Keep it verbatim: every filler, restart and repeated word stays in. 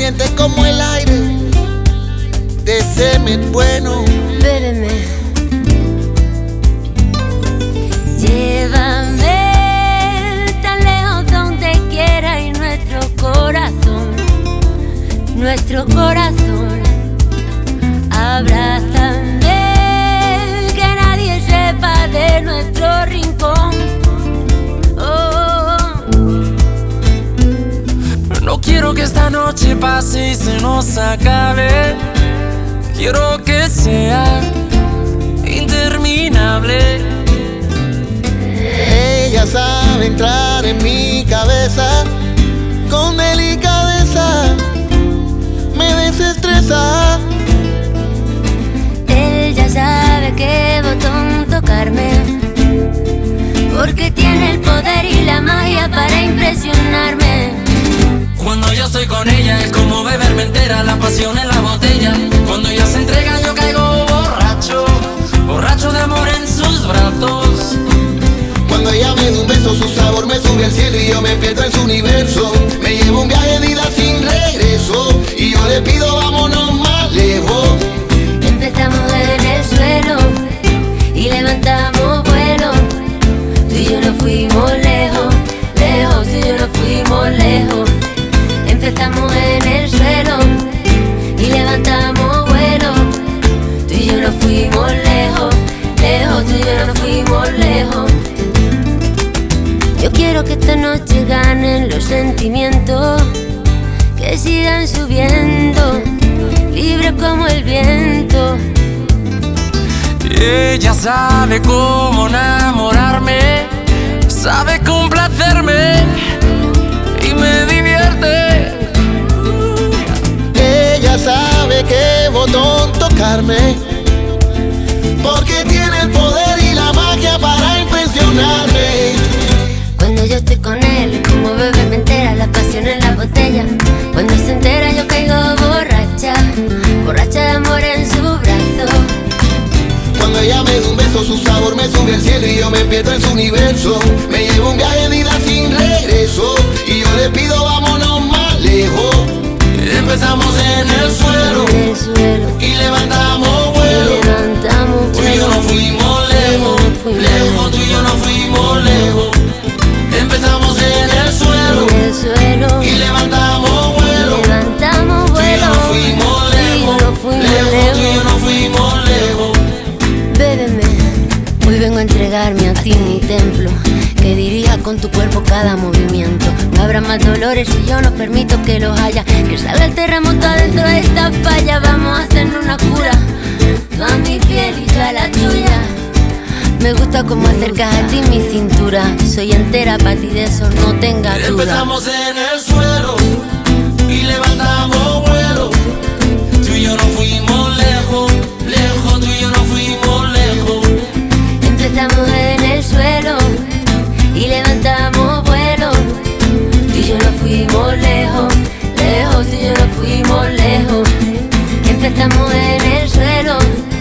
sientes como el aire de semen bueno. Bébeme, llévame tan lejos donde quiera y nuestro corazón, nuestro corazón, abrázame, que nadie sepa de nuestro rincón. Oh. No quiero que esta noche pase y se nos acabe. Quiero que sea interminable. Ella sabe entrar en mi cabeza con delicadeza, me desestresa. Él ya sabe qué botón tocarme, porque tiene el poder y la magia para impresionarme. Cuando yo estoy con ella es como beberme entera la pasión en la botella. Cuando ella se entrega yo caigo borracho, borracho de amor en sus brazos. Cuando ella me da un beso, su sabor me sube al cielo y yo me pierdo en su universo. Me llevo un viaje de ida sin regreso y yo le pido vámonos más lejos. Empezamos en el suelo y levantamos vuelo. Tú y yo nos fuimos lejos, lejos, tú y yo nos fuimos lejos. Empezamos en el suelo y levantamos vuelo. Tú y yo nos fuimos lejos, lejos, tú y yo nos fuimos lejos. Yo quiero que esta noche ganen los sentimientos, que sigan subiendo, libres como el viento. Y ella sabe cómo enamorarme, sabe complacerme y me divierte. Ella sabe qué botón tocarme, porque tiene el poder y la magia para impresionarme. Cuando yo estoy con él, como bebé me entera la pasión en la botella. Cuando se entera yo caigo borracha, borracha de amor en su brazo. Cuando ella me da un beso, su sabor me sube al cielo y yo me pierdo en su universo. Me llevo un viaje de ida sin regreso y yo le pido vámonos más lejos. Empezamos en el suelo, En el suelo y levantamos y vuelo. levantamos Tú y yo nos fuimos lejos, lejos, tú y yo nos fuimos lejos. Empezamos en el suelo, en el suelo y levantamos vuelo. levantamos Tú y yo vuelo. nos fuimos Tú y yo lejos, nos fuimos lejos, tú y yo lejos. nos fuimos lejos. Bébeme, hoy vengo a entregarme a ti mi templo, que dirija con tu cuerpo cada movimiento. No habrá más dolores si yo no permito que los haya. Que salga el terremoto adentro de esta falla. Vamos a hacer una cura, tú a mi piel y yo a la tuya. Me gusta como acercas a ti mi cintura. Soy entera para ti, de eso no tengas duda. Empezamos en el suelo y levantamos vuelo. Tú y yo nos fuimos lejos, lejos, tú y yo nos fuimos lejos. Empezamos en el suelo y levantamos vuelo. Tú y yo nos fuimos lejos, lejos, tú y yo nos fuimos lejos. Empezamos en el suelo